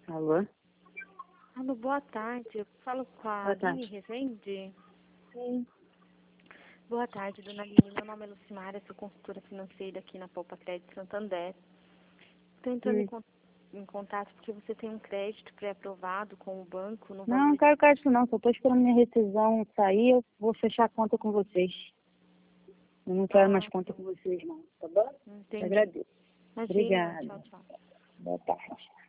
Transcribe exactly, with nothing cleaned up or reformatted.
Alô? Alô, boa tarde. Eu falo com a Boa tarde. Aline Rezende. Sim. Boa tarde, dona Aline. Meu nome é Lucimara, sou consultora financeira aqui na Poupa Crédito Santander. Estou entrando em, Hum. con- em contato porque você tem um crédito pré-aprovado com o banco no Não, valor não de... quero crédito não, só estou esperando minha rescisão sair, eu vou fechar a conta com vocês. Eu não quero mais Ah, conta com vocês não, tá bom? Te entendi. agradeço. Imagina, Obrigada. tchau, tchau. Boa tarde.